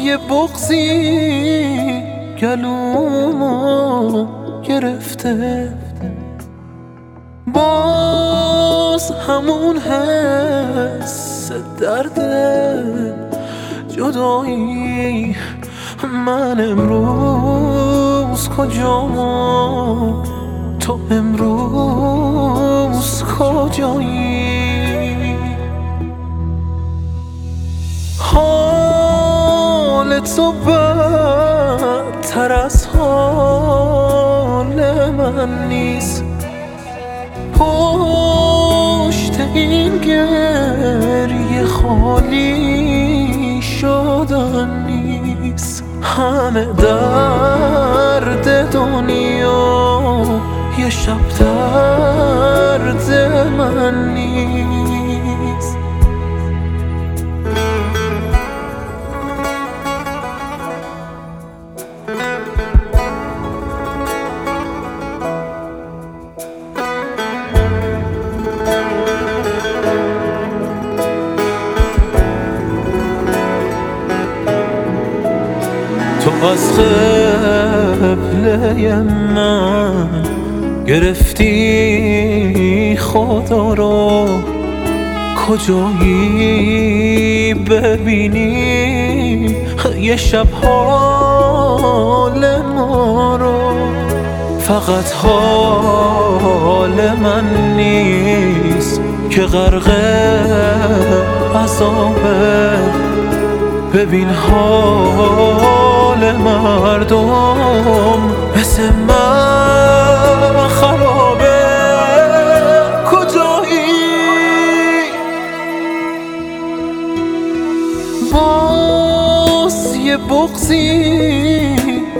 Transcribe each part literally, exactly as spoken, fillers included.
یه بغضی گلومو گرفته، باز همون حس درد جدایی. من امروز کجام، تو امروز کجایی؟ حال تو بدتر از حال من نیست، پشت این گریه خالی شدن نیست. همه درد دنیا یه شب درد من نیست. تو از قبله من گرفتی خدا رو، کجایی ببینی یه شب حال ما رو؟ فقط حال من نیست که غرق عذابه، ببین حال مردم مثل من خرابه. کجایی؟ باز یه بغضی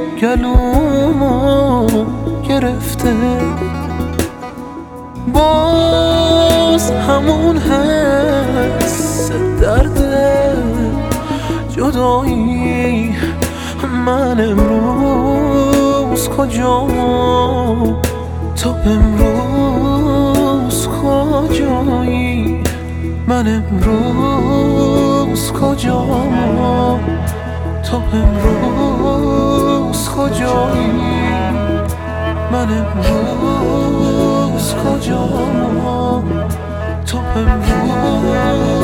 گلومو گرفته، باز همون حس درد جدایی. من امروز کجام، تو امروز کجایی؟ من امروز کجام، تو امروز کجایی؟ من امروز کجام، تو امروز